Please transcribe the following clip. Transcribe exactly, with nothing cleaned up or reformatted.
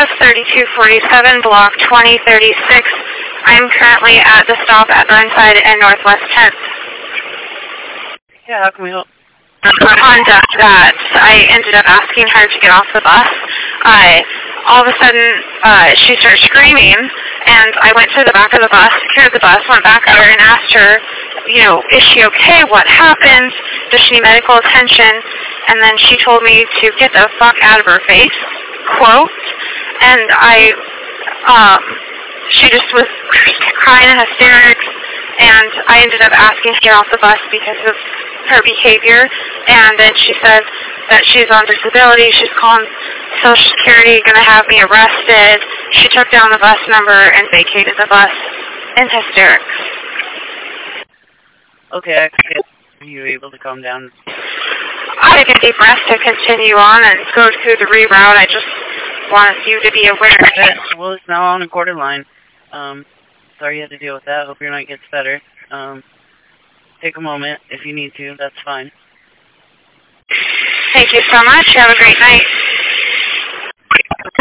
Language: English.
bus thirty-two forty-seven, block twenty thirty-six. I'm currently at the stop at Burnside and Northwest tenth. Yeah, how can we help? On that, I ended up asking her to get off the bus. I, all of a sudden, uh, she started screaming, and I went to the back of the bus, secured the bus, went back there and asked her, you know, is she okay? What happened? Does she need medical attention? And then she told me to get the fuck out of her face, quote, and I, um, she just was crying in hysterics, and I ended up asking to get off the bus because of her behavior, and then she said that she's on disability, she's calling Social Security, going to have me arrested. She took down the bus number and vacated the bus in hysterics. Okay, are you able to calm down? I took a deep breath to continue on and go through the reroute. I just wanted you to be aware of it. Well, it's now on a quarter line. Um, sorry you had to deal with that. Hope your night gets better. Um, take a moment if you need to. That's fine. Thank you so much. Have a great night.